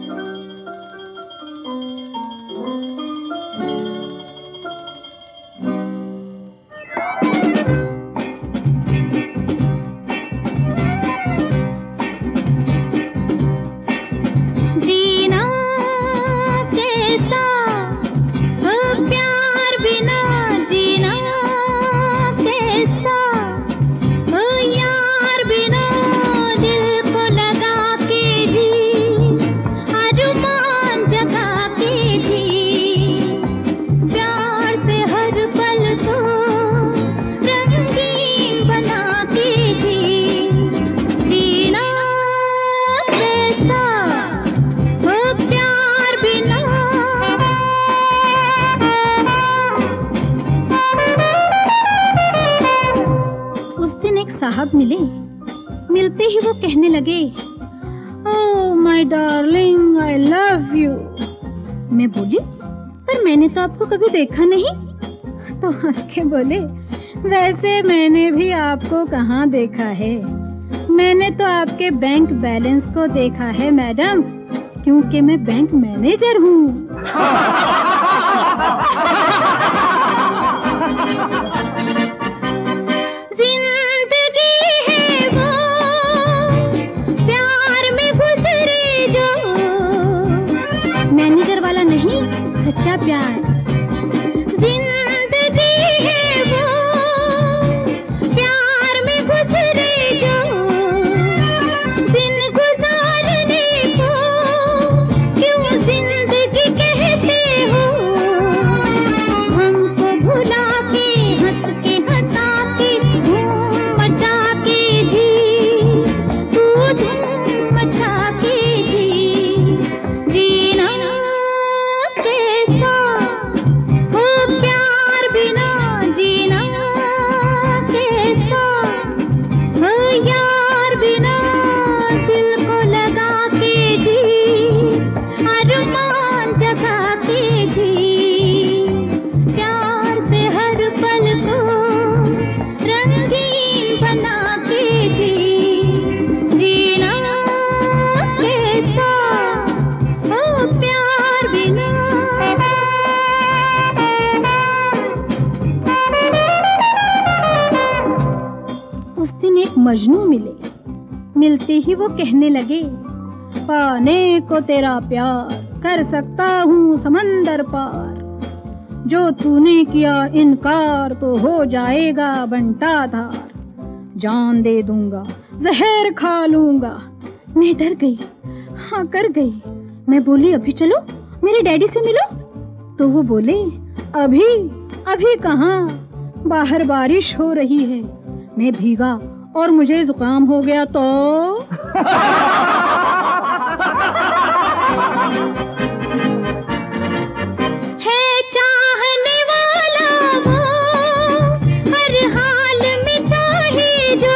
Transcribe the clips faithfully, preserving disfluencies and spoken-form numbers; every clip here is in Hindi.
साहब मिले। मिलते ही वो कहने लगे, oh my darling, I love you. मैं बोली, पर मैंने तो आपको कभी देखा नहीं। तो हंस के बोले, वैसे मैंने भी आपको कहाँ देखा है, मैंने तो आपके बैंक बैलेंस को देखा है मैडम, क्योंकि मैं बैंक मैनेजर हूँ। मैनेजर वाला नहीं, सच्चा प्यार। जिंदगी है वो प्यार में गुजरे जो, दिन गुजारने को क्यों जिंदगी कहते हो। हमको भुला के हंस के हंसा के धूम मचा के जी, तू धूम मचा के जी। जीना मजनू मिले। मिलते ही वो कहने लगे, पाने को तेरा प्यार कर सकता हूँ समंदर पार, जो तूने किया इनकार तो हो जाएगा बंटा धार। जान दे दूंगा, जहर खा लूंगा। मैं डर गई, हाँ कर गई। मैं बोली, अभी चलो मेरे डैडी से मिलो। तो वो बोले, अभी अभी कहाँ, बाहर बारिश हो रही है, मैं भीगा और मुझे जुकाम हो गया तो। है चाहने वाला वो हर हाल में चाहे जो,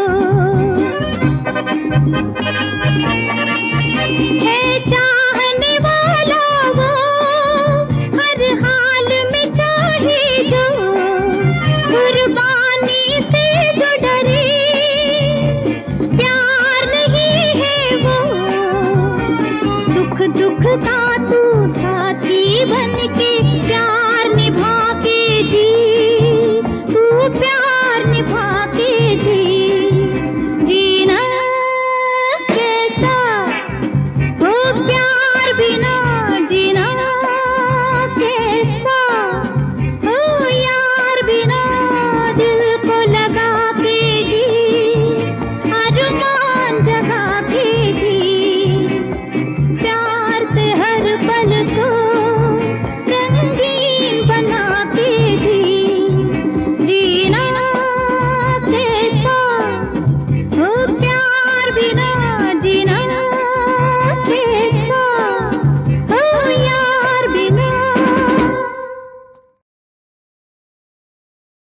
है चाहने वाला वो हर हाल में चाहे जो, कुर्बानी से जो डरे दुख का